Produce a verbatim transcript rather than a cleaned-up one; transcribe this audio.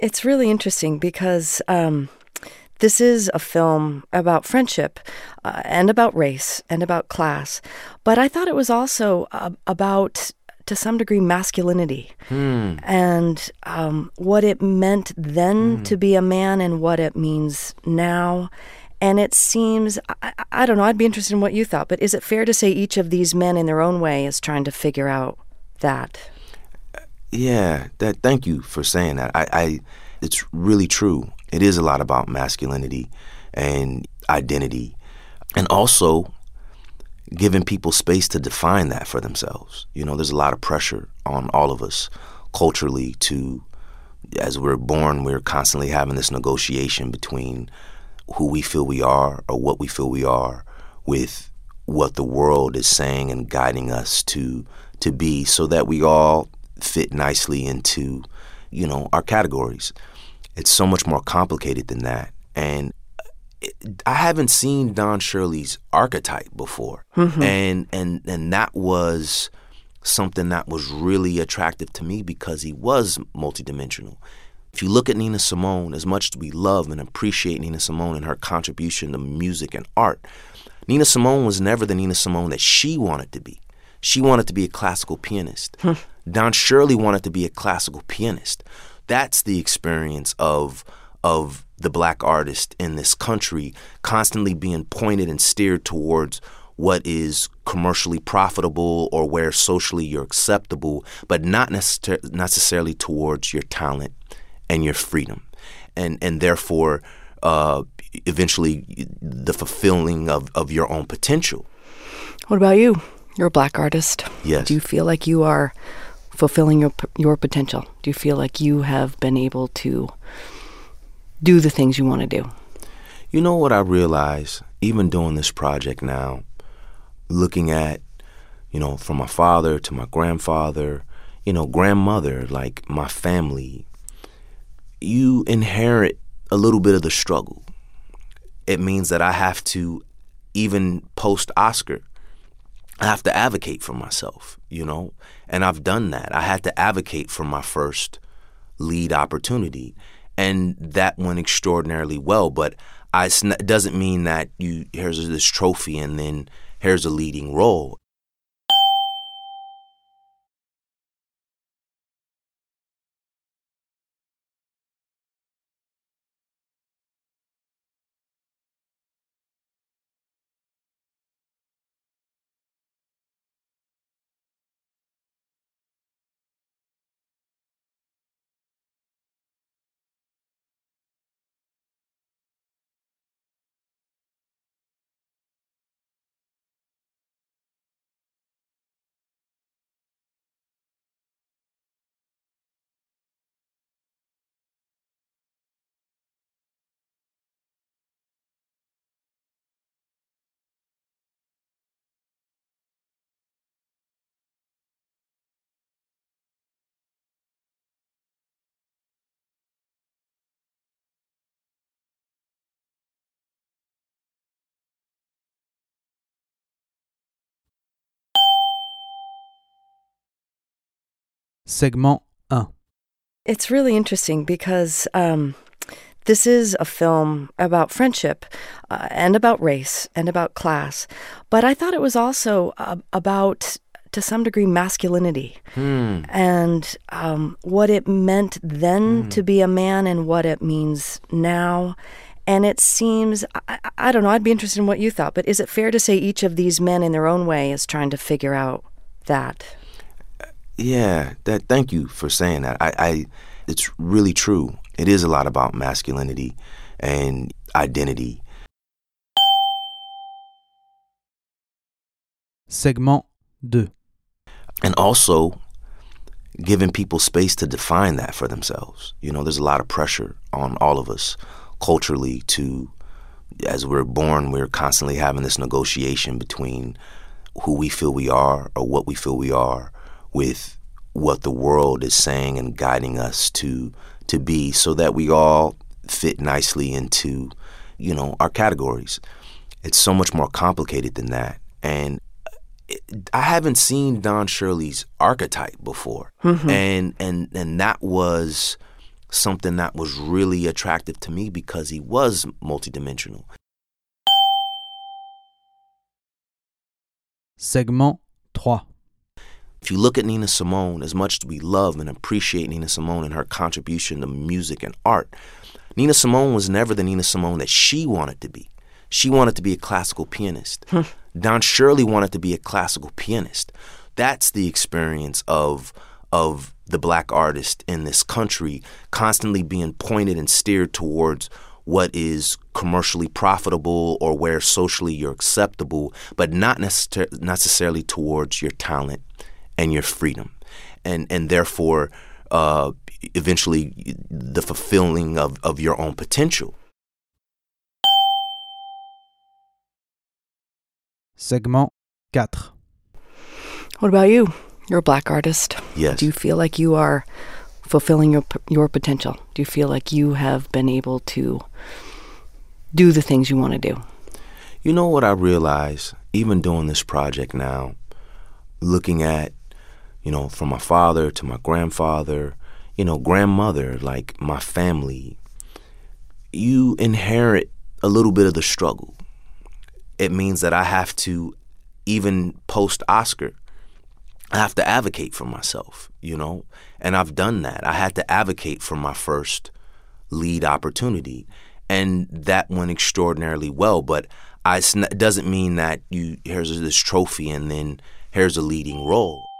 It's really interesting because um, this is a film about friendship uh, and about race and about class. But I thought it was also uh, about, to some degree, masculinity Hmm. and um, what it meant then Hmm. to be a man and what it means now. And it seems, I, I don't know, I'd be interested in what you thought, but is it fair to say each of these men in their own way is trying to figure out that? Yeah, that. Thank you for saying that. I, I, it's really true. It is a lot about masculinity and identity, and also giving people space to define that for themselves. You know, there's a lot of pressure on all of us culturally to, as we're born, we're constantly having this negotiation between who we feel we are or what we feel we are with what the world is saying and guiding us to to be, so that we all fit nicely into, you know, our categories. It's so much more complicated than that. And it, I haven't seen Don Shirley's archetype before. Mm-hmm. And, and, and that was something that was really attractive to me because he was multidimensional. If you look at Nina Simone, as much as we love and appreciate Nina Simone and her contribution to music and art, Nina Simone was never the Nina Simone that she wanted to be. She wanted to be a classical pianist. Hmm. Don Shirley wanted to be a classical pianist. That's the experience of of the black artist in this country, constantly being pointed and steered towards what is commercially profitable or where socially you're acceptable, but not necessar- necessarily towards your talent and your freedom. And and therefore, uh, eventually, the fulfilling of, of your own potential. What about you? You're a black artist. Yes. Do you feel like you are fulfilling your your potential? Do you feel like you have been able to do the things you want to do? You know what I realize, even doing this project now, looking at, you know, from my father to my grandfather, you know, grandmother, like my family, you inherit a little bit of the struggle. It means that I have to, even post-Oscar, I have to advocate for myself, you know, and I've done that. I had to advocate for my first lead opportunity, and that went extraordinarily well. But I, it doesn't mean that you here's this trophy and then here's a leading role. Segment un. It's really interesting because um, this is a film about friendship uh, and about race and about class. But I thought it was also uh, about, to some degree, masculinity Hmm. and um, what it meant then Hmm. to be a man and what it means now. And it seems, I, I don't know, I'd be interested in what you thought, but is it fair to say each of these men in their own way is trying to figure out that? Yeah, that. Thank you for saying that. I, I, it's really true. It is a lot about masculinity and identity. Segment deux. And also giving people space to define that for themselves. You know, there's a lot of pressure on all of us culturally to, as we're born, we're constantly having this negotiation between who we feel we are or what we feel we are with what the world is saying and guiding us to to be, so that we all fit nicely into, you know, our categories. It's so much more complicated than that. And it, I haven't seen Don Shirley's archetype before. Mm-hmm. And and and that was something that was really attractive to me because he was multidimensional. Segment trois. If you look at Nina Simone, as much as we love and appreciate Nina Simone and her contribution to music and art, Nina Simone was never the Nina Simone that she wanted to be. She wanted to be a classical pianist. Hmm. Don Shirley wanted to be a classical pianist. That's the experience of of the black artist in this country, constantly being pointed and steered towards what is commercially profitable or where socially you're acceptable, but not necessar- necessarily towards your talent and your freedom, and and therefore uh, eventually the fulfilling of, of your own potential. Segment quatre. What about you? You're a black artist. Yes. Do you feel like you are fulfilling your your potential? Do you feel like you have been able to do the things you want to do? You know what I realize, even doing this project now, looking at, you know, from my father to my grandfather, you know, grandmother, like my family, you inherit a little bit of the struggle. It means that I have to, even post-Oscar, I have to advocate for myself, you know, and I've done that. I had to advocate for my first lead opportunity, and that went extraordinarily well. But I, it doesn't mean that you here's this trophy and then here's a leading role.